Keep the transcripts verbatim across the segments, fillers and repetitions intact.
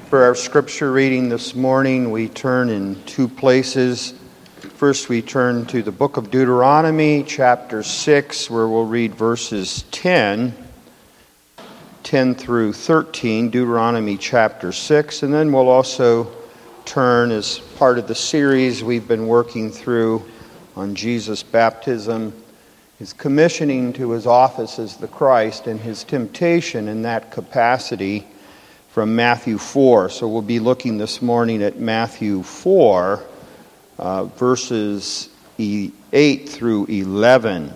For our scripture reading this morning, we turn in two places. First, we turn to the book of Deuteronomy, chapter six, where we'll read verses ten, ten through thirteen, Deuteronomy chapter six. And then we'll also turn, as part of the series we've been working through on Jesus' baptism, his commissioning to his office as the Christ, and his temptation in that capacity, from Matthew four. So we'll be looking this morning at Matthew four, uh, verses eight through eleven.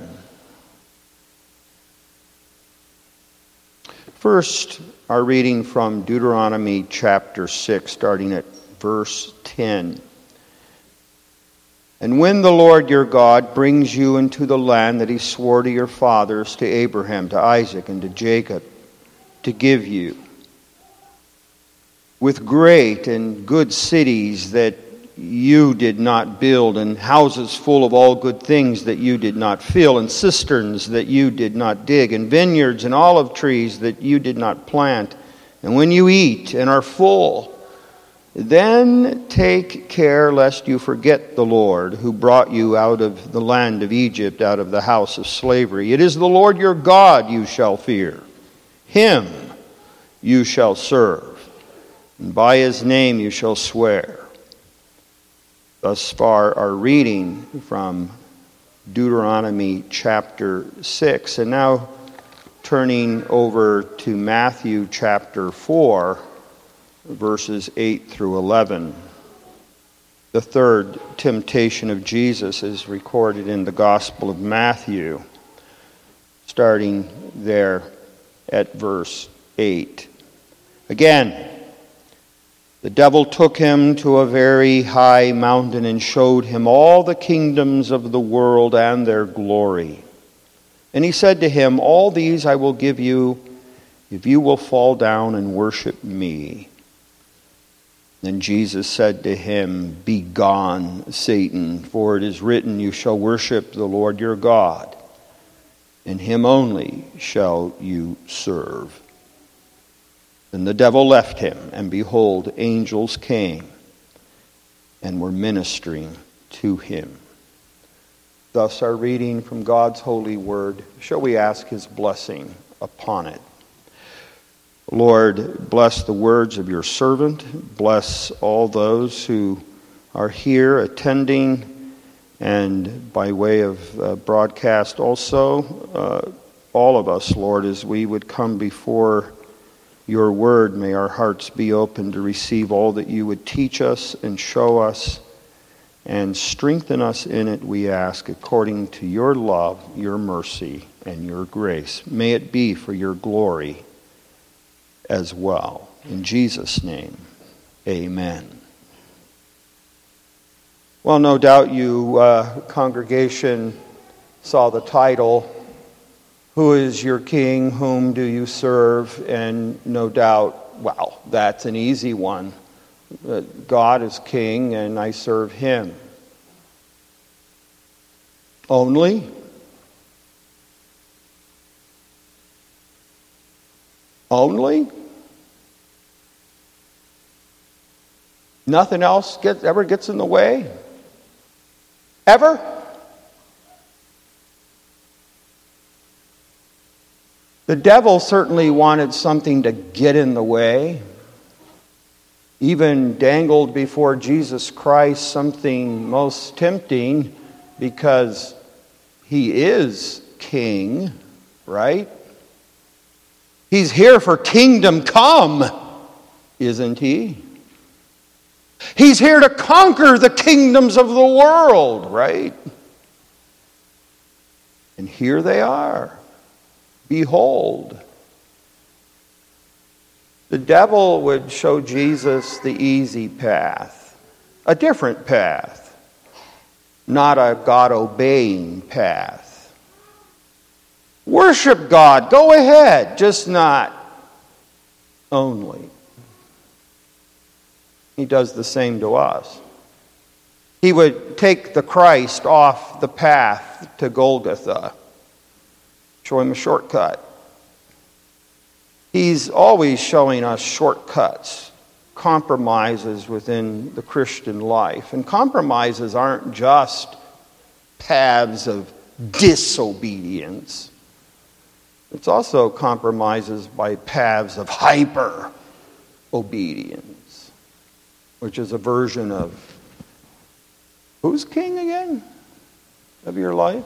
First, our reading from Deuteronomy chapter six, starting at verse ten. And when the Lord your God brings you into the land that he swore to your fathers, to Abraham, to Isaac, and to Jacob, to give you, with great and good cities that you did not build, and houses full of all good things that you did not fill, and cisterns that you did not dig, and vineyards and olive trees that you did not plant. And when you eat and are full, then take care lest you forget the Lord who brought you out of the land of Egypt, out of the house of slavery. It is the Lord your God you shall fear. Him you shall serve, and by his name you shall swear. Thus far our reading from Deuteronomy chapter six. And now turning over to Matthew chapter four, verses eight through eleven. The third temptation of Jesus is recorded in the Gospel of Matthew, starting there at verse eight. Again, the devil took him to a very high mountain and showed him all the kingdoms of the world and their glory. And he said to him, all these I will give you if you will fall down and worship me. Then Jesus said to him, Begone, Satan, for it is written, you shall worship the Lord your God, and him only shall you serve. Then the devil left him, and behold, angels came and were ministering to him. Thus our reading from God's holy word. Shall we ask his blessing upon it? Lord, bless the words of your servant. Bless all those who are here attending, and by way of uh, broadcast also, uh, all of us, Lord, as we would come before your word. May our hearts be open to receive all that you would teach us and show us, and strengthen us in it, we ask, according to your love, your mercy, and your grace. May it be for your glory as well. In Jesus' name, amen. Well, no doubt you, uh, congregation, saw the title, Who is your king? Whom do you serve? And no doubt, well, that's an easy one. Uh, God is king and I serve him. Only? Only? Nothing else gets, ever gets in the way? Ever? The devil certainly wanted something to get in the way. Even dangled before Jesus Christ something most tempting, because he is king, right? He's here for kingdom come, isn't he? He's here to conquer the kingdoms of the world, right? And here they are. Behold. The devil would show Jesus the easy path, a different path, not a God-obeying path. Worship God, go ahead, just not only. He does the same to us. He would take the Christ off the path to Golgotha, show him a shortcut. He's always showing us shortcuts, compromises within the Christian life. And compromises aren't just paths of disobedience. It's also compromises by paths of hyper obedience, which is a version of who's king again of your life?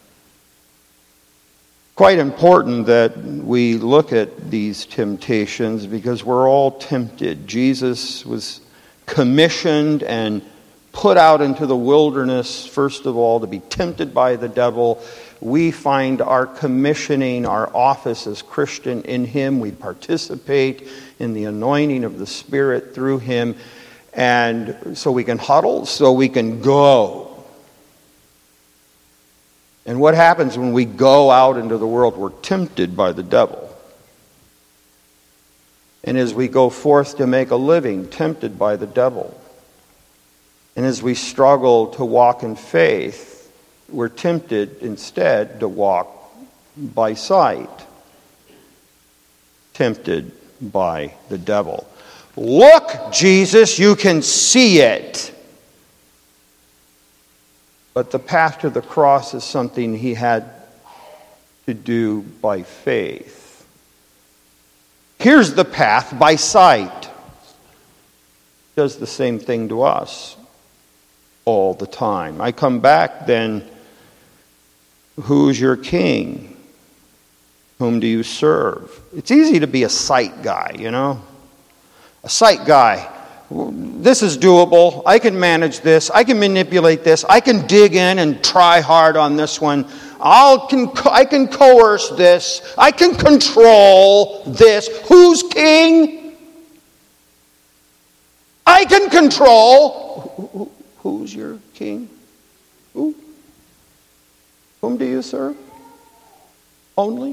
Quite important that we look at these temptations because we're all tempted. Jesus was commissioned and put out into the wilderness, first of all, to be tempted by the devil. We find our commissioning, our office as Christian in him. We participate in the anointing of the Spirit through him. And so we can huddle, so we can go. And what happens when we go out into the world? We're tempted by the devil. And as we go forth to make a living, tempted by the devil. And as we struggle to walk in faith, we're tempted instead to walk by sight. Tempted by the devil. Look, Jesus, you can see it. But the path to the cross is something he had to do by faith. Here's the path by sight. Does the same thing to us all the time. I come back then, who's your king? Whom do you serve? It's easy to be a sight guy, you know. A sight guy. This is doable. I can manage this. I can manipulate this. I can dig in and try hard on this one. I'll can, I can coerce this. I can control this. Who's king? I can control. Who's your king? Who? Whom do you serve? Only?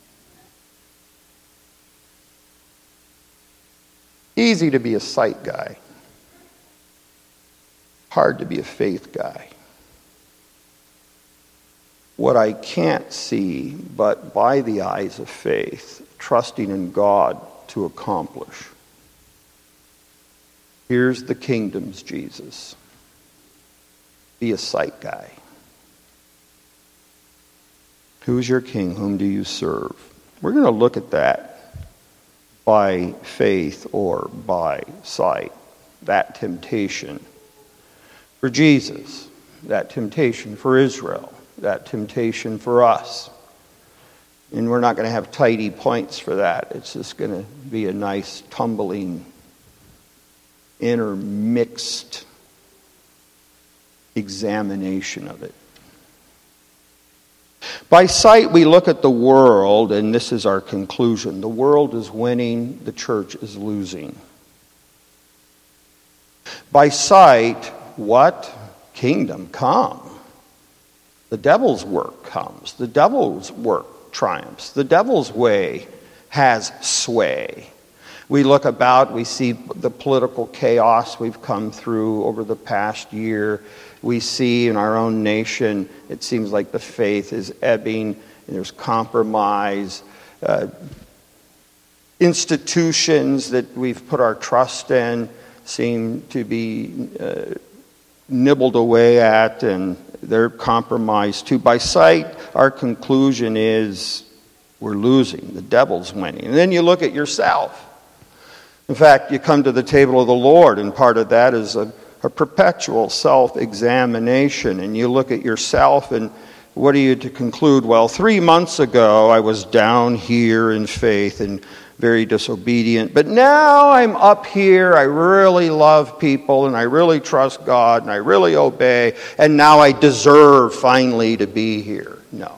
Easy to be a sight guy. Hard to be a faith guy. What I can't see, but by the eyes of faith, trusting in God to accomplish. Here's the kingdom's Jesus. Be a sight guy. Who's your king? Whom do you serve? We're going to look at that. By faith or by sight. That temptation for Jesus. That temptation for Israel. That temptation for us. And we're not going to have tidy points for that. It's just going to be a nice tumbling, intermixed examination of it. By sight, we look at the world, and this is our conclusion. The world is winning, the church is losing. By sight, what? Kingdom come. The devil's work comes. The devil's work triumphs. The devil's way has sway. We look about, we see the political chaos we've come through over the past year. We see in our own nation, it seems like the faith is ebbing, and there's compromise. Uh, institutions that we've put our trust in seem to be uh, nibbled away at, and they're compromised too. By sight, our conclusion is we're losing. The devil's winning. And then you look at yourself. In fact, you come to the table of the Lord, and part of that is a A perpetual self-examination, and you look at yourself, and what are you to conclude? Well, three months ago I was down here in faith and very disobedient, but now I'm up here. I really love people, and I really trust God, and I really obey, and now I deserve finally to be here. No.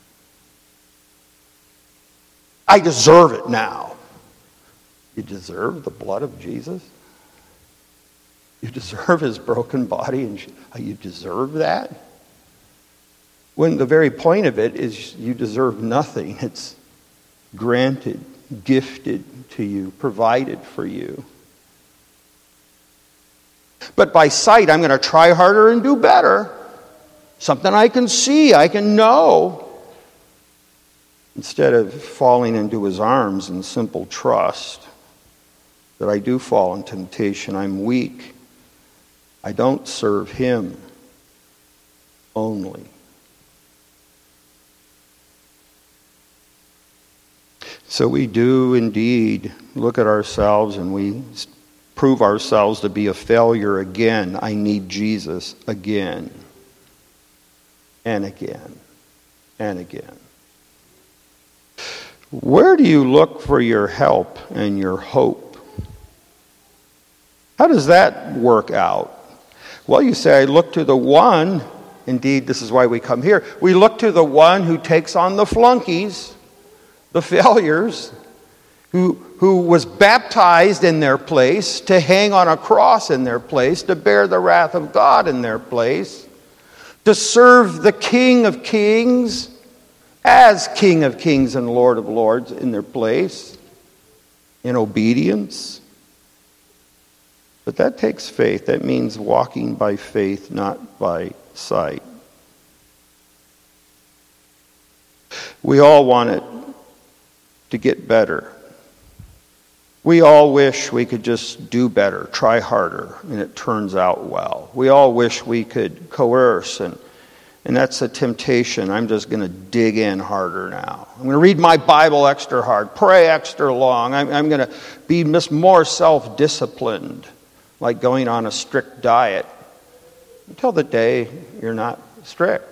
I deserve it now. You deserve the blood of Jesus? You deserve his broken body, and you deserve that? When the very point of it is you deserve nothing. It's granted, gifted to you, provided for you. But by sight, I'm going to try harder and do better. Something I can see, I can know. Instead of falling into his arms in simple trust, that I do fall in temptation. I'm weak. I don't serve him only. So we do indeed look at ourselves and we prove ourselves to be a failure again. I need Jesus again and again and again. Where do you look for your help and your hope? How does that work out? Well, you say, I look to the one. Indeed, this is why we come here. We look to the one who takes on the flunkies, the failures, who, who was baptized in their place, to hang on a cross in their place, to bear the wrath of God in their place, to serve the King of Kings as King of Kings and Lord of Lords in their place, in obedience. But that takes faith. That means walking by faith, not by sight. We all want it to get better. We all wish we could just do better, try harder, and it turns out well. We all wish we could coerce, and, and that's a temptation. I'm just going to dig in harder now. I'm going to read my Bible extra hard, pray extra long. I'm, I'm going to be more self-disciplined, like going on a strict diet, until the day you're not strict.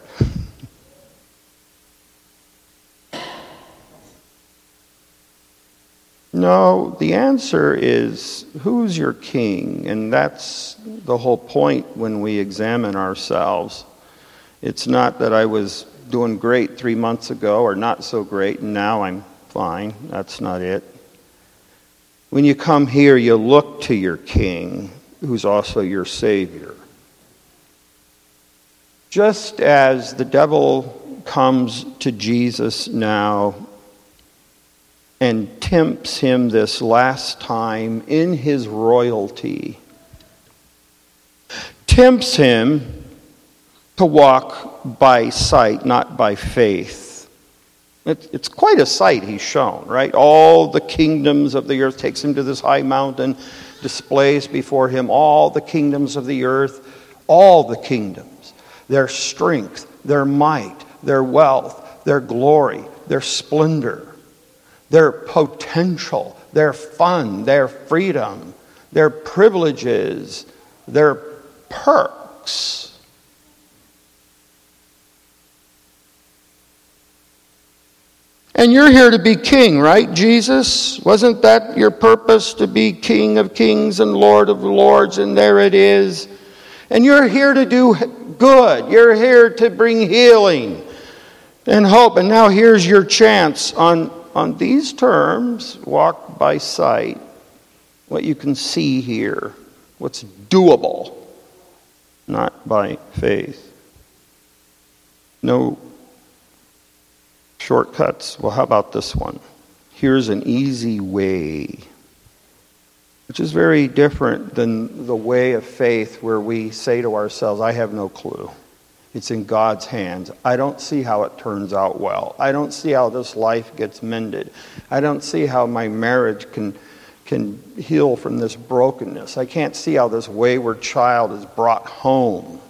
No, the answer is, who's your king? And that's the whole point when we examine ourselves. It's not that I was doing great three months ago or not so great and now I'm fine. That's not it. When you come here, you look to your king, who's also your Savior. Just as the devil comes to Jesus now and tempts him this last time in his royalty, tempts him to walk by sight, not by faith. It's quite a sight he's shown, right? All the kingdoms of the earth, takes him to this high mountain, displays before him all the kingdoms of the earth, all the kingdoms, their strength, their might, their wealth, their glory, their splendor, their potential, their fun, their freedom, their privileges, their perks. And you're here to be king, right, Jesus? Wasn't that your purpose, to be King of Kings and Lord of Lords? And there it is. And you're here to do good. You're here to bring healing and hope. And now here's your chance on On these terms, walk by sight, what you can see here, what's doable, not by faith. No shortcuts. Well, how about this one? Here's an easy way, which is very different than the way of faith where we say to ourselves, I have no clue. It's in God's hands. I don't see how it turns out well. I don't see how this life gets mended. I don't see how my marriage can can heal from this brokenness. I can't see how this wayward child is brought home.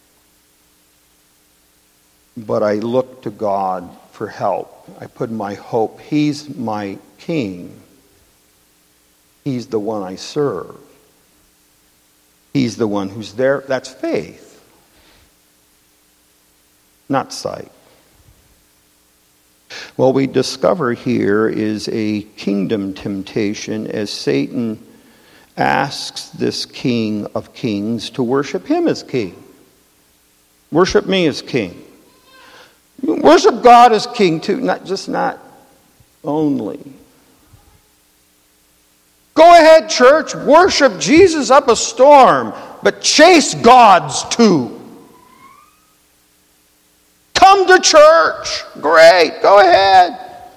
But I look to God for help. I put my hope. He's my king. He's the one I serve. He's the one who's there. That's faith. Not sight. What we discover here is a kingdom temptation as Satan asks this King of Kings to worship him as king. Worship me as king. Worship God as king too, not just not only. Go ahead, church, worship Jesus up a storm, but chase gods too. Come to church. Great. Go ahead.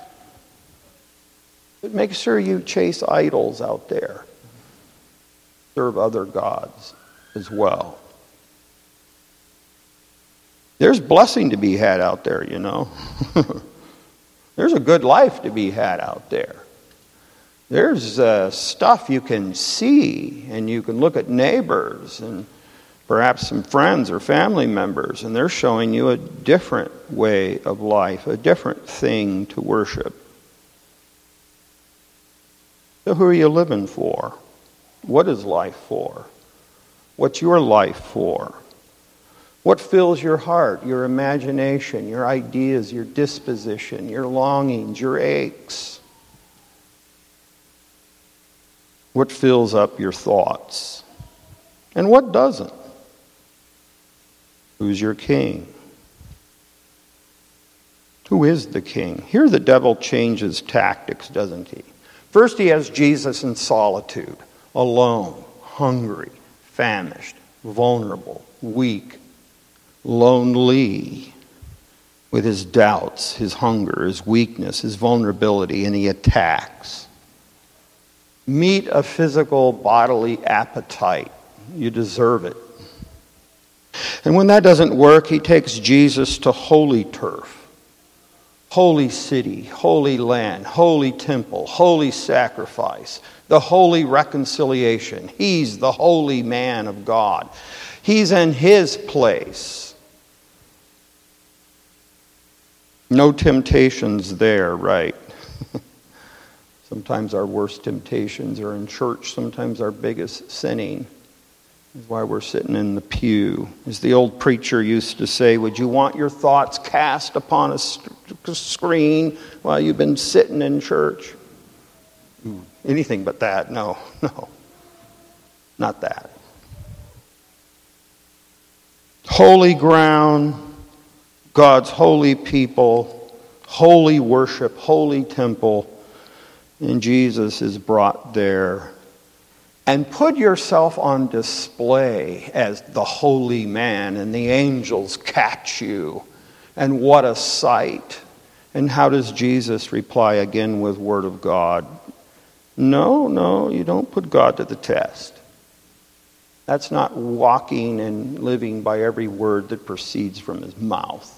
But make sure you chase idols out there. Serve other gods as well. There's blessing to be had out there, you know. There's a good life to be had out there. There's uh, stuff you can see, and you can look at neighbors and perhaps some friends or family members, and they're showing you a different way of life, a different thing to worship. So who are you living for? What is life for? What's your life for? What fills your heart, your imagination, your ideas, your disposition, your longings, your aches? What fills up your thoughts? And what doesn't? Who's your king? Who is the king? Here the devil changes tactics, doesn't he? First he has Jesus in solitude, alone, hungry, famished, vulnerable, weak, lonely, with his doubts, his hunger, his weakness, his vulnerability, and he attacks. Meet a physical bodily appetite. You deserve it. And when that doesn't work, he takes Jesus to holy turf, holy city, holy land, holy temple, holy sacrifice, the holy reconciliation. He's the holy man of God. He's in his place. No temptations there, right? Sometimes our worst temptations are in church. Sometimes our biggest sinning is why we're sitting in the pew. As the old preacher used to say, would you want your thoughts cast upon a screen while you've been sitting in church? Anything but that. No, no. Not that. Holy ground, God's holy people, holy worship, holy temple. And Jesus is brought there. And put yourself on display as the holy man, and the angels catch you. And what a sight. And how does Jesus reply again with word of God? No, no, you don't put God to the test. That's not walking and living by every word that proceeds from his mouth.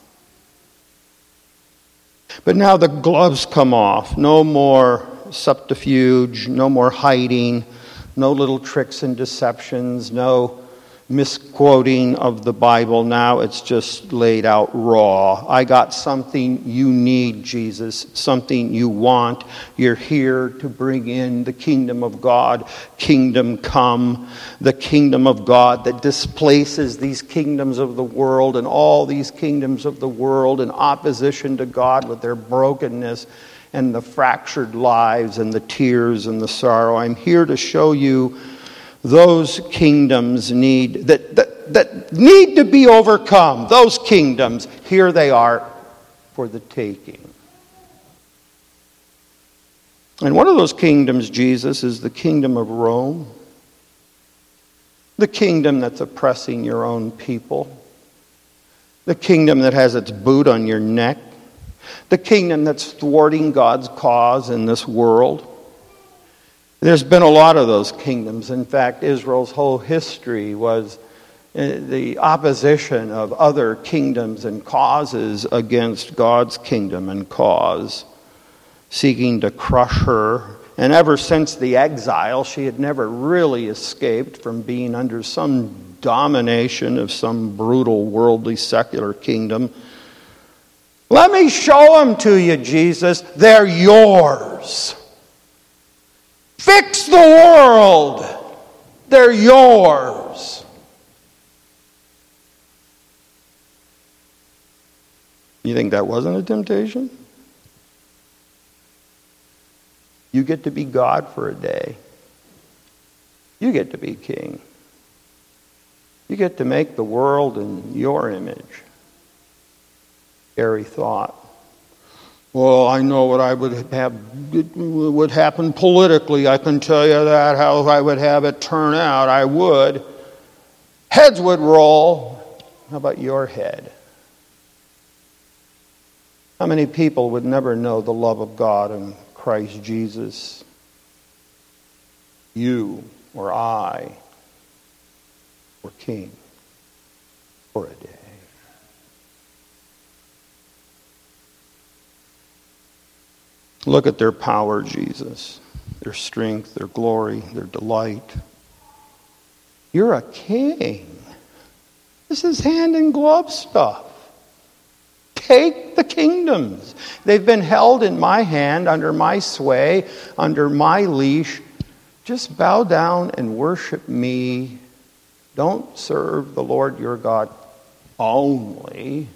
But now the gloves come off. No more subterfuge, no more hiding, no little tricks and deceptions, no misquoting of the Bible. Now it's just laid out raw. I got something you need, Jesus, something you want. You're here to bring in the kingdom of God. Kingdom come, the kingdom of God that displaces these kingdoms of the world and all these kingdoms of the world in opposition to God with their brokenness and the fractured lives and the tears and the sorrow. I'm here to show you those kingdoms need that, that, that need to be overcome. Those kingdoms, here they are for the taking. And one of those kingdoms, Jesus, is the kingdom of Rome. The kingdom that's oppressing your own people. The kingdom that has its boot on your neck. The kingdom that's thwarting God's cause in this world. There's been a lot of those kingdoms. In fact, Israel's whole history was the opposition of other kingdoms and causes against God's kingdom and cause, seeking to crush her. And ever since the exile, she had never really escaped from being under some domination of some brutal, worldly, secular kingdom. Let me show them to you, Jesus. They're yours. Fix the world. They're yours. You think that wasn't a temptation? You get to be God for a day. You get to be king. You get to make the world in your image. Scary thought. Well, I know what I would have would happen politically. I can tell you that, how I would have it turn out. I would. Heads would roll. How about your head? How many people would never know the love of God in Christ Jesus? You or I were king for a day. Look at their power, Jesus, their strength, their glory, their delight. You're a king. This is hand in glove stuff. Take the kingdoms. They've been held in my hand, under my sway, under my leash. Just bow down and worship me. Don't serve the Lord your God only.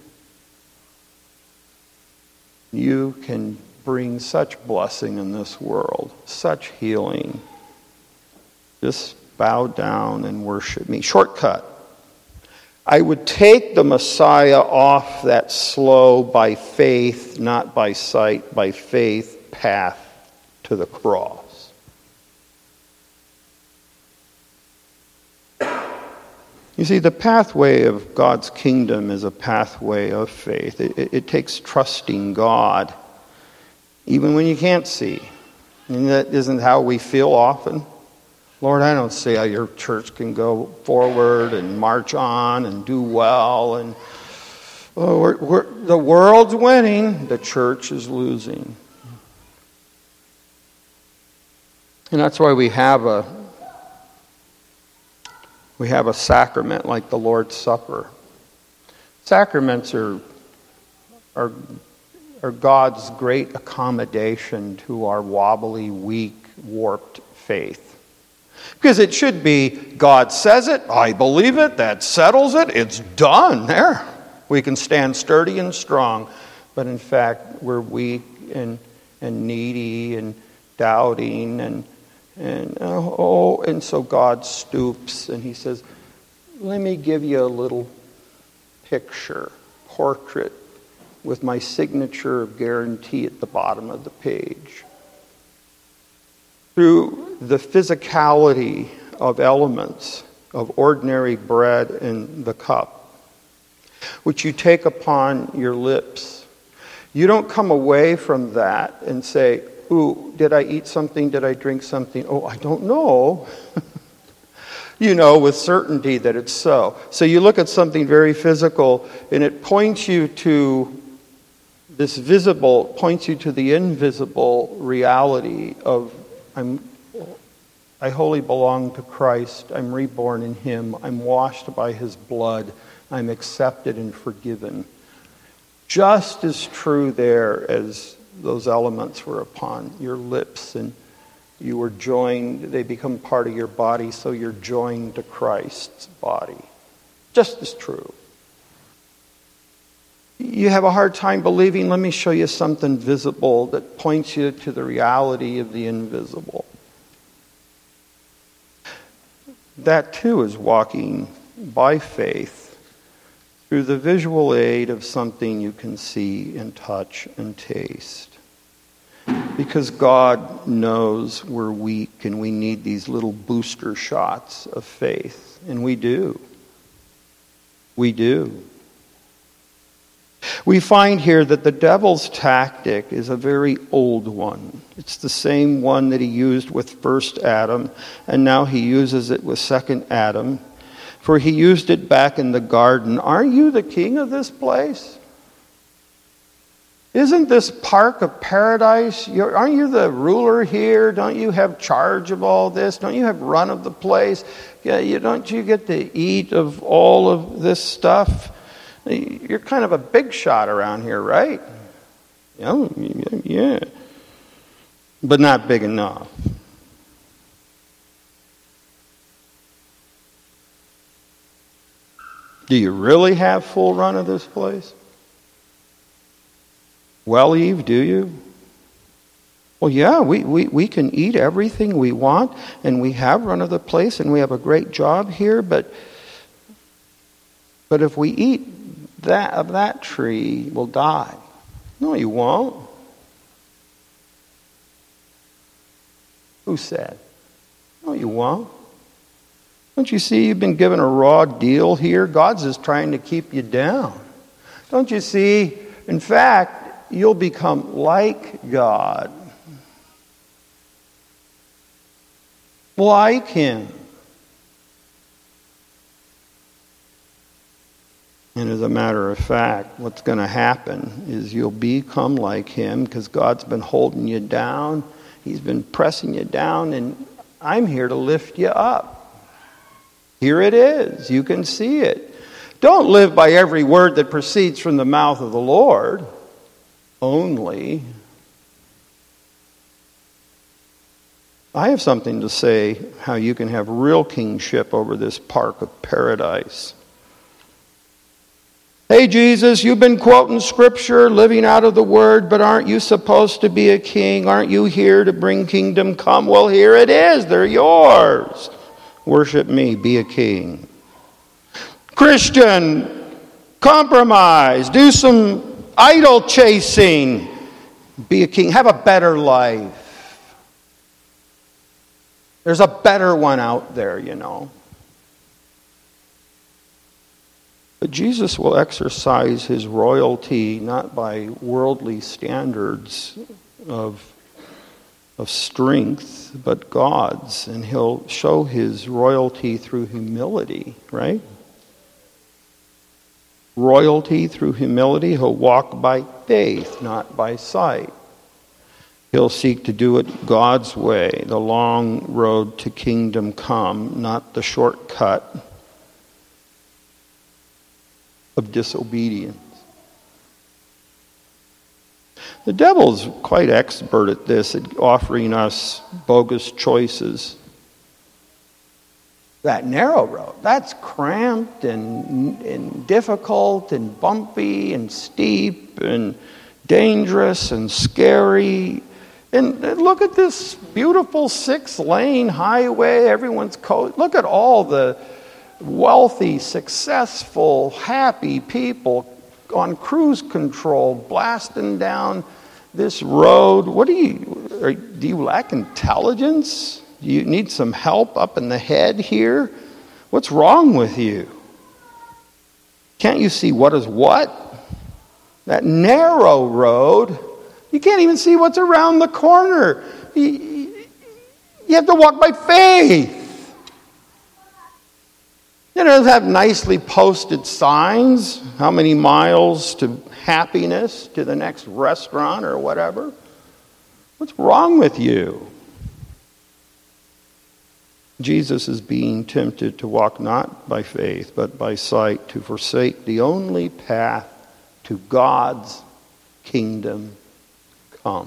You can bring such blessing in this world, such healing. Just bow down and worship me. Shortcut. I would take the Messiah off that slow, by faith, not by sight, by faith path to the cross. You see, the pathway of God's kingdom is a pathway of faith. It, it, it takes trusting God, even when you can't see. And that isn't how we feel often. Lord, I don't see how your church can go forward and march on and do well. And oh, we're, we're, the world's winning, the church is losing. And that's why we have a we have a sacrament like the Lord's Supper. Sacraments are are are God's great accommodation to our wobbly, weak, warped faith. Because it should be, God says it, I believe it, that settles it, it's done. There. We can stand sturdy and strong. But in fact, we're weak and, and needy and doubting. And, and, oh, and so God stoops and he says, let me give you a little picture, portrait, with my signature of guarantee at the bottom of the page. Through the physicality of elements, of ordinary bread and the cup, which you take upon your lips, you don't come away from that and say, ooh, did I eat something? Did I drink something? Oh, I don't know. You know with certainty that it's so. So you look at something very physical and it points you to this visible, points you to the invisible reality of I'm, I wholly belong to Christ. I'm reborn in Him. I'm washed by His blood. I'm accepted and forgiven. Just as true there as those elements were upon your lips, and you were joined, they become part of your body, so you're joined to Christ's body. Just as true. You have a hard time believing, let me show you something visible that points you to the reality of the invisible. That too is walking by faith through the visual aid of something you can see and touch and taste. Because God knows we're weak and we need these little booster shots of faith. And we do. We do. We find here that the devil's tactic is a very old one. It's the same one that he used with first Adam, and now he uses it with second Adam. For he used it back in the garden. Aren't you the king of this place? Isn't this park of paradise? You're, aren't you the ruler here? Don't you have charge of all this? Don't you have run of the place? Yeah, you, don't you get to eat of all of this stuff? You're kind of a big shot around here, right? Yeah, yeah. But not big enough. Do you really have full run of this place? Well, Eve, do you? Well, yeah, we, we, we can eat everything we want, and we have run of the place, and we have a great job here, but but if we eat that of that tree, we'll die. No, you won't. Who said? No, you won't. Don't you see you've been given a raw deal here? God's just trying to keep you down. Don't you see? In fact, you'll become like God. Like Him. And as a matter of fact, what's going to happen is you'll become like him because God's been holding you down. He's been pressing you down, and I'm here to lift you up. Here it is. You can see it. Don't live by every word that proceeds from the mouth of the Lord only. I have something to say how you can have real kingship over this park of paradise. Hey, Jesus, you've been quoting Scripture, living out of the Word, but aren't you supposed to be a king? Aren't you here to bring kingdom come? Well, here it is. They're yours. Worship me. Be a king. Christian, compromise. Do some idol chasing. Be a king. Have a better life. There's a better one out there, you know. But Jesus will exercise his royalty not by worldly standards of, of strength, but God's. And he'll show his royalty through humility, right? Royalty through humility. He'll walk by faith, not by sight. He'll seek to do it God's way, the long road to kingdom come, not the shortcut of disobedience. The devil's quite expert at this, at offering us bogus choices. That narrow road, that's cramped and, and difficult and bumpy and steep and dangerous and scary. And, and look at this beautiful six-lane highway. Everyone's co- look at all the wealthy, successful, happy people on cruise control, blasting down this road. What do you, are, do you lack intelligence? Do you need some help up in the head here? What's wrong with you? Can't you see what is what? That narrow road, you can't even see what's around the corner. You, you have to walk by faith. You know, have nicely posted signs, how many miles to happiness, to the next restaurant or whatever. What's wrong with you? Jesus is being tempted to walk not by faith, but by sight, to forsake the only path to God's kingdom come.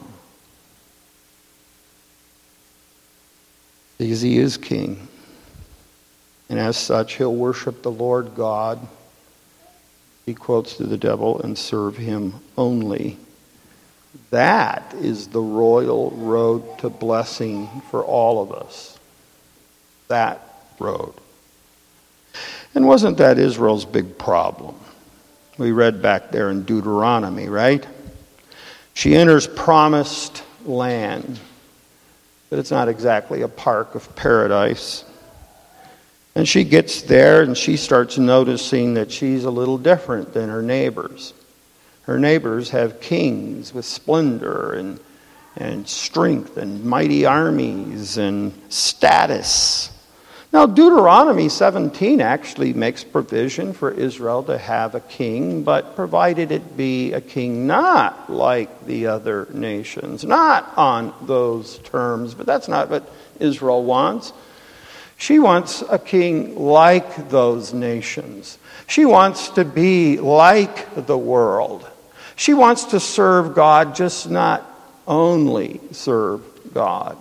Because he is king. And as such, he'll worship the Lord God, he quotes to the devil, and serve him only. That is the royal road to blessing for all of us. That road. And wasn't that Israel's big problem? We read back there in Deuteronomy, right? She enters promised land, but it's not exactly a park of paradise. And she gets there and she starts noticing that she's a little different than her neighbors. Her neighbors have kings with splendor and, and strength and mighty armies and status. Now, Deuteronomy seventeen actually makes provision for Israel to have a king, but provided it be a king not like the other nations, not on those terms. But that's not what Israel wants. She wants a king like those nations. She wants to be like the world. She wants to serve God, just not only serve God.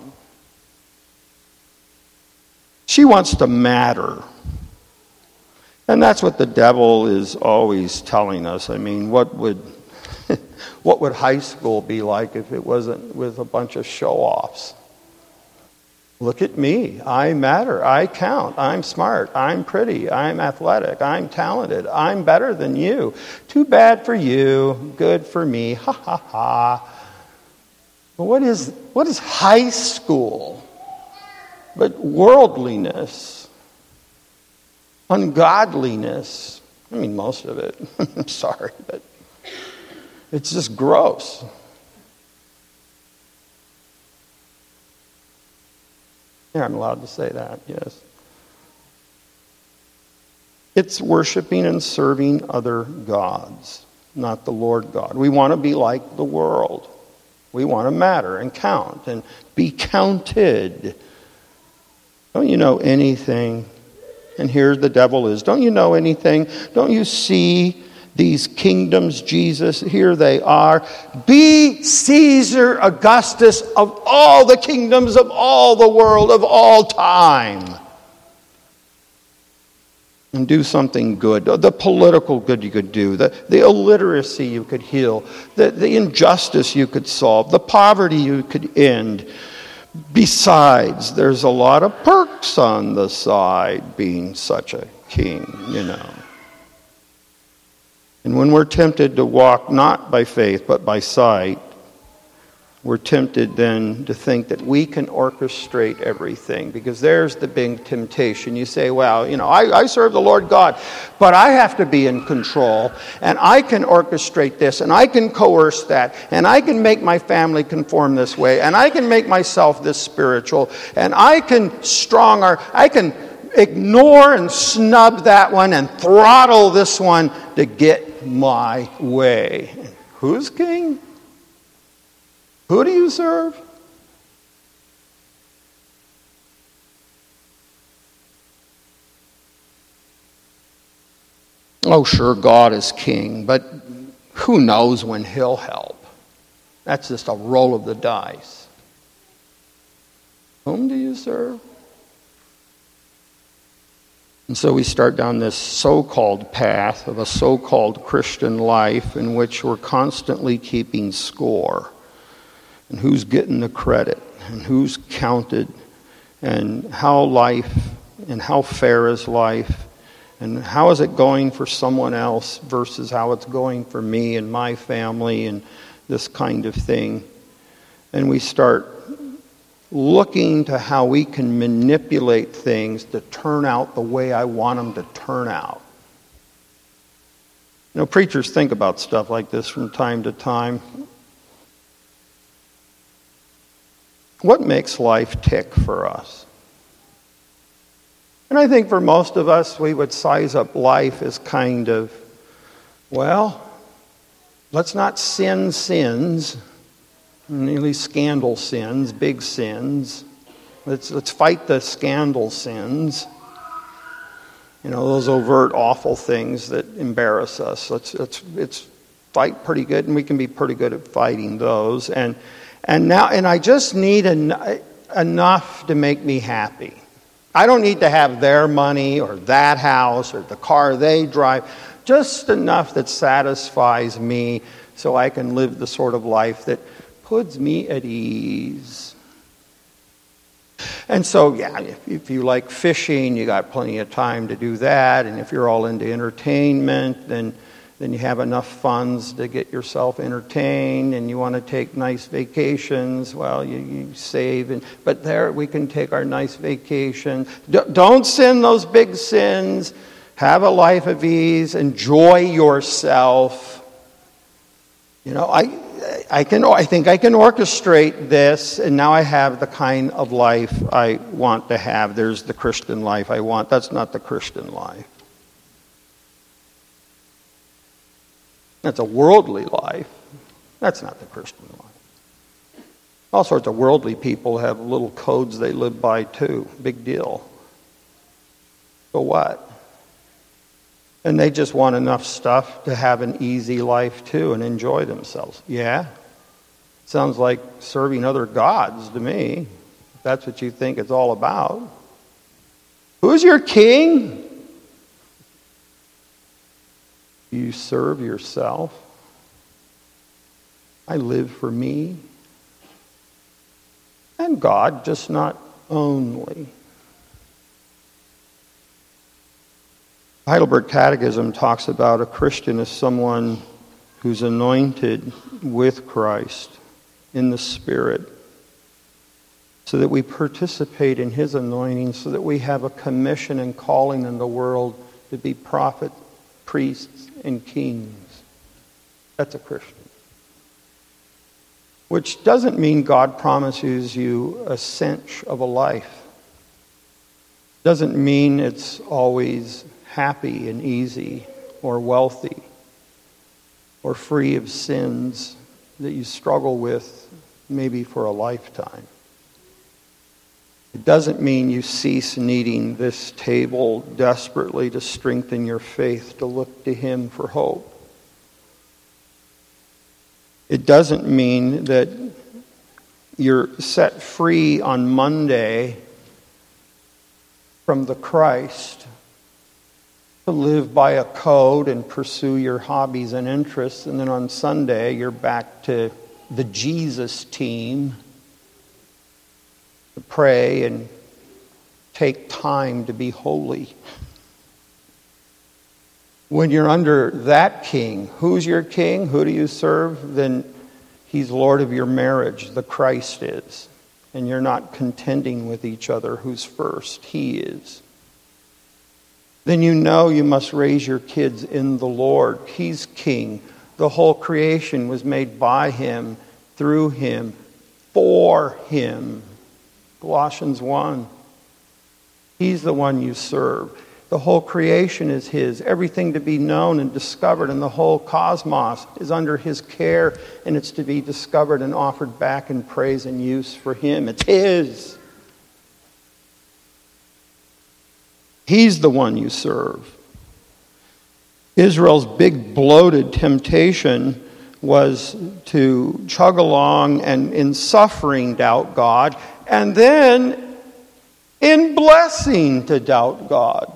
She wants to matter. And that's what the devil is always telling us. I mean, what would what would high school be like if it wasn't with a bunch of show-offs? Look at me. I matter. I count. I'm smart. I'm pretty. I'm athletic. I'm talented. I'm better than you. Too bad for you. Good for me. Ha ha ha. But what is what is high school but worldliness, ungodliness? I mean, most of it. I'm sorry, but it's just gross. Yeah, I'm allowed to say that, yes. It's worshiping and serving other gods, not the Lord God. We want to be like the world. We want to matter and count and be counted. Don't you know anything? And here the devil is. Don't you know anything? Don't you see these kingdoms, Jesus? Here they are. Be Caesar Augustus of all the kingdoms of all the world of all time. And do something good. The political good you could do. The, the illiteracy you could heal. The, the injustice you could solve. The poverty you could end. Besides, there's a lot of perks on the side being such a king, you know. And when we're tempted to walk not by faith but by sight, we're tempted then to think that we can orchestrate everything. Because there's the big temptation. You say, well, you know, I, I serve the Lord God, but I have to be in control. And I can orchestrate this, and I can coerce that, and I can make my family conform this way, and I can make myself this spiritual, and I can strong our, I can ignore and snub that one and throttle this one to get my way. Who's king? Who do you serve? Oh, sure, God is king, but who knows when he'll help? That's just a roll of the dice. Whom do you serve? And so we start down this so-called path of a so-called Christian life in which we're constantly keeping score. And who's getting the credit, and who's counted, and how life, and how fair is life, and how is it going for someone else versus how it's going for me and my family, and this kind of thing. And we start looking to how we can manipulate things to turn out the way I want them to turn out. You know, preachers think about stuff like this from time to time. What makes life tick for us? And I think for most of us, we would size up life as kind of, well, let's not sin sins, nearly scandal sins, big sins. Let's let's fight the scandal sins. You know, those overt, awful things that embarrass us. Let's let's it's fight pretty good, and we can be pretty good at fighting those. And And now, and I just need en- enough to make me happy. I don't need to have their money or that house or the car they drive. Just enough that satisfies me so I can live the sort of life that puts me at ease. And so, yeah, if, if you like fishing, you got plenty of time to do that. And if you're all into entertainment, then then you have enough funds to get yourself entertained, and you want to take nice vacations. Well, you, you save, and but there we can take our nice vacation. D- don't sin those big sins. Have a life of ease. Enjoy yourself. You know, I, I can, I think I can orchestrate this, and now I have the kind of life I want to have. There's the Christian life I want. That's not the Christian life. That's a worldly life. That's not the Christian life. All sorts of worldly people have little codes they live by too. Big deal. So what? And they just want enough stuff to have an easy life too and enjoy themselves. Yeah? Sounds like serving other gods to me. If that's what you think it's all about. Who's your king? You serve yourself. I live for me. And God, just not only. Heidelberg Catechism talks about a Christian as someone who's anointed with Christ in the Spirit, so that we participate in His anointing, so that we have a commission and calling in the world to be prophets, priests, and kings. That's a Christian. Which doesn't mean God promises you a cinch of a life. Doesn't mean it's always happy and easy or wealthy or free of sins that you struggle with maybe for a lifetime. It doesn't mean you cease needing this table desperately to strengthen your faith, to look to Him for hope. It doesn't mean that you're set free on Monday from the Christ to live by a code and pursue your hobbies and interests, and then on Sunday you're back to the Jesus team to pray and take time to be holy. When you're under that king, who's your king? Who do you serve? Then He's Lord of your marriage, the Christ is. And you're not contending with each other who's first. He is. Then you know you must raise your kids in the Lord. He's king. The whole creation was made by Him, through Him, for Him. Colossians one. He's the one you serve. The whole creation is His. Everything to be known and discovered in the whole cosmos is under His care, and it's to be discovered and offered back in praise and use for Him. It's His. He's the one you serve. Israel's big bloated temptation was to chug along and in suffering doubt God, and then in blessing to doubt God.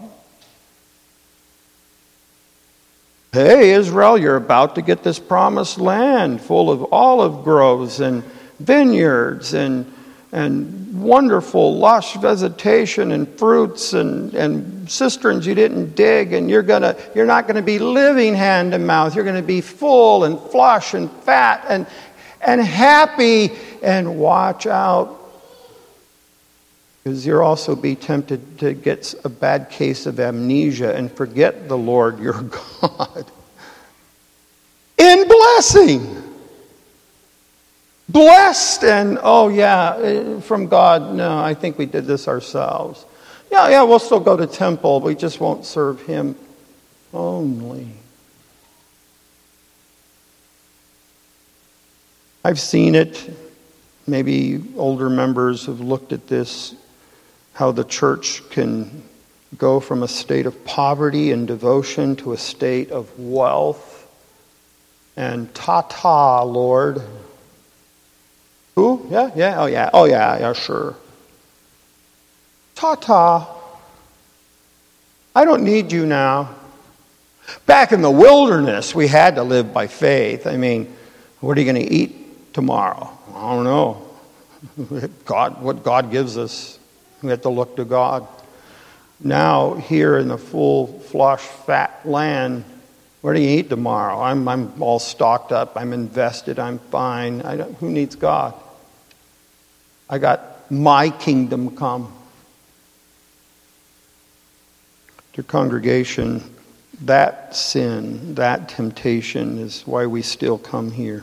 Hey, Israel, you're about to get this promised land full of olive groves and vineyards and and wonderful lush vegetation and fruits and, and cisterns you didn't dig, and you're gonna you're not gonna be living hand to mouth. You're gonna be full and flush and fat and and happy, and watch out, because you'll also be tempted to get a bad case of amnesia and forget the Lord your God. In blessing. Blessed and, oh yeah, from God, no, I think we did this ourselves. Yeah, yeah, we'll still go to temple. We just won't serve Him only. I've seen it. Maybe older members have looked at this, how the church can go from a state of poverty and devotion to a state of wealth. And ta-ta, Lord. Who? Yeah, yeah, oh yeah, oh yeah, yeah, sure. Ta-ta. I don't need you now. Back in the wilderness, we had to live by faith. I mean, what are you going to eat tomorrow? I don't know. God, what God gives us, we have to look to God. Now, here in the full, flush, fat land, what do you eat tomorrow? I'm I'm all stocked up. I'm invested. I'm fine. I don't, who needs God? I got my kingdom come. Dear congregation, that sin, that temptation is why we still come here.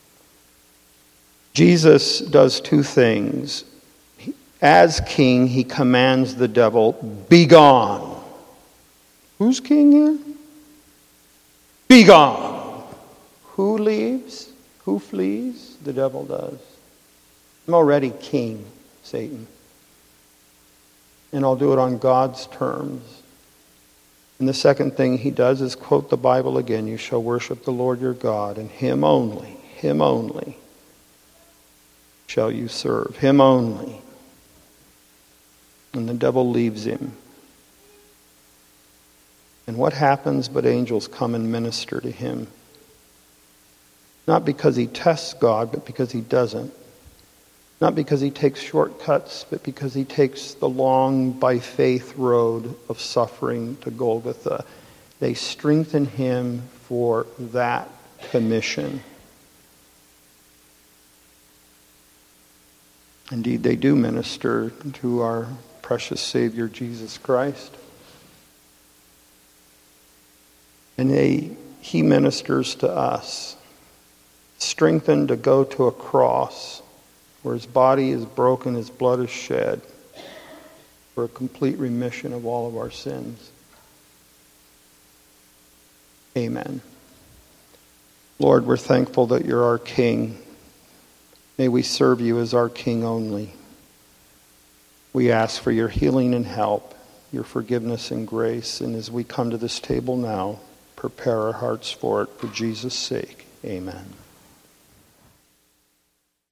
Jesus does two things. As king, He commands the devil, be gone. Who's king here? Be gone. Who leaves? Who flees? The devil does. I'm already king, Satan. And I'll do it on God's terms. And the second thing he does is quote the Bible again. You shall worship the Lord your God, and Him only, Him only shall you serve. Him only. And the devil leaves him. And what happens but angels come and minister to him? Not because he tests God, but because he doesn't. Not because he takes shortcuts, but because he takes the long, by faith road of suffering to Golgotha. They strengthen him for that commission. Indeed, they do minister to our precious Savior, Jesus Christ. And they, he ministers to us, strengthened to go to a cross where his body is broken, his blood is shed for a complete remission of all of our sins. Amen. Lord, we're thankful that you're our King. May we serve you as our King only. We ask for your healing and help, your forgiveness and grace. And as we come to this table now, prepare our hearts for it for Jesus' sake. Amen.